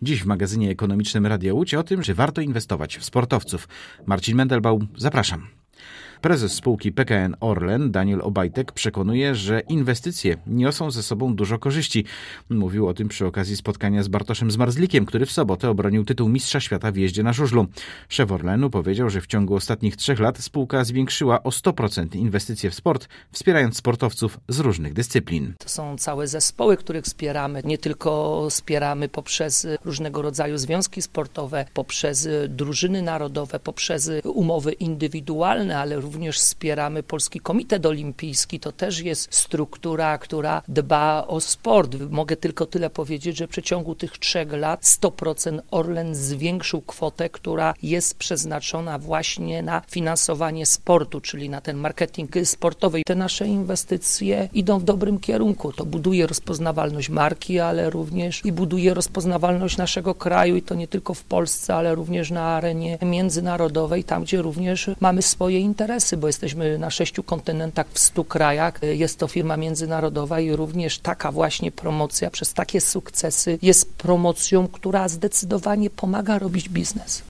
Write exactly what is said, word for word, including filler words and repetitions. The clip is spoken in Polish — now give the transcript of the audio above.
Dziś w magazynie ekonomicznym Radia Łódź o tym, że warto inwestować w sportowców. Marcin Mendelbaum, zapraszam. Prezes spółki P K N Orlen Daniel Obajtek przekonuje, że inwestycje niosą ze sobą dużo korzyści. Mówił o tym przy okazji spotkania z Bartoszem Zmarzlikiem, który w sobotę obronił tytuł mistrza świata w jeździe na żużlu. Szef Orlenu powiedział, że w ciągu ostatnich trzech lat spółka zwiększyła o sto procent inwestycje w sport, wspierając sportowców z różnych dyscyplin. To są całe zespoły, których wspieramy. Nie tylko wspieramy poprzez różnego rodzaju związki sportowe, poprzez drużyny narodowe, poprzez umowy indywidualne, ale również wspieramy Polski Komitet Olimpijski. To też jest struktura, która dba o sport. Mogę tylko tyle powiedzieć, że w przeciągu tych trzech lat sto procent Orlen zwiększył kwotę, która jest przeznaczona właśnie na finansowanie sportu, czyli na ten marketing sportowy. Te nasze inwestycje idą w dobrym kierunku. To buduje rozpoznawalność marki, ale również i buduje rozpoznawalność naszego kraju i to nie tylko w Polsce, ale również na arenie międzynarodowej, tam gdzie również mamy swoje interesy, bo jesteśmy na sześciu kontynentach, w stu krajach. Jest to firma międzynarodowa i również taka właśnie promocja przez takie sukcesy jest promocją, która zdecydowanie pomaga robić biznes.